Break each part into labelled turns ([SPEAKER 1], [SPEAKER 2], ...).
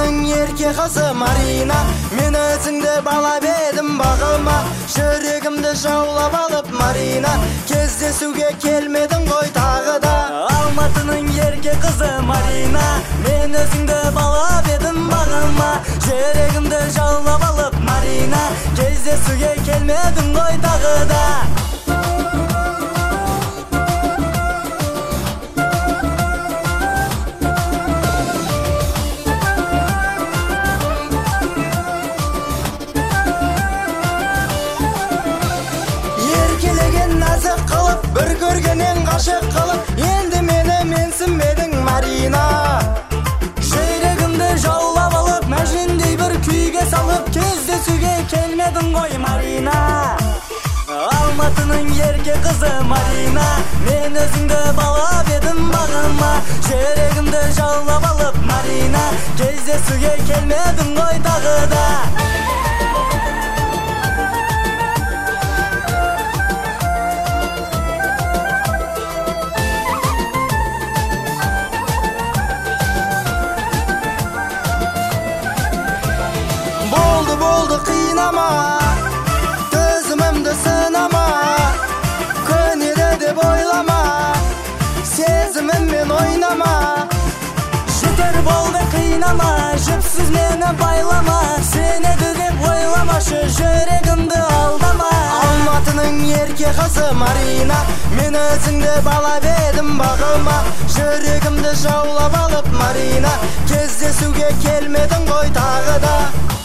[SPEAKER 1] Алматының ерке қызы Марина, мен өзіңді балап едім бағыма, жүрегімді жаулап алып Марина, кездесуге келмедің ғой тағы да.
[SPEAKER 2] Алматының ерке қызы Марина, мен өзіңді балап едім бағыма, жүрегімді жаулап алып Марина, кездесуге келмедің ғой тағы да.
[SPEAKER 1] Нәзік қылып, бір көргенен ғашық қылып, енді мені менсінбедің Марина.
[SPEAKER 2] Жүрегімді жаулап алып, мәжіндей бір күйге салып, кездесуге келмедің ғой Марина. Алматының ерке қызы Марина, мен өзіңді балап едім бағыма, жүрегімді жаулап алып Марина, кездесуге келмедің ғой тағы да.
[SPEAKER 1] Болды қинама, төзімімді сынама, көнеді деп ойлама, сезіміммен ойнама.
[SPEAKER 2] Жетер болды қинама, жіпсіз мені байлама, сенеді деп ойламашы, жүрегімді алдама.
[SPEAKER 1] Алматының ерке қызы Марина, мен өзіңді балап едім бағыма, жүрегімді жаулап алып Марина, кездесуге келмедің ғой тағы да.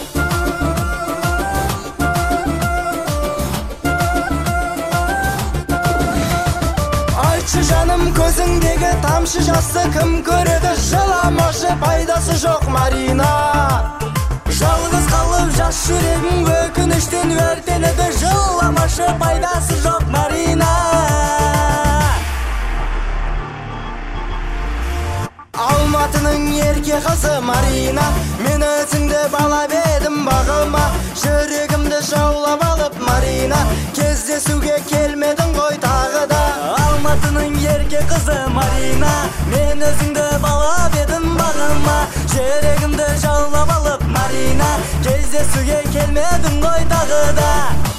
[SPEAKER 1] Жаным, көзіңдегі тамшы жасты кім көреді, жыламашы, пайдасы жоқ Марина.
[SPEAKER 2] Жалғыз қалып жас жүрегім өкініштен өртенеді, жыламашы, пайдасы жоқ Марина.
[SPEAKER 1] Алматының ерке қызы Марина, мен өзіңді балап едім бағыма, жүрегімді жаулап алып Марина, кездесуге келмедің ғой тағы да.
[SPEAKER 2] Алматының ерке қызы Марина, мен өзіңді балап едім бағыма, жүрегімді жаулап алып Марина, кездесуге келмедің ғой тағы да.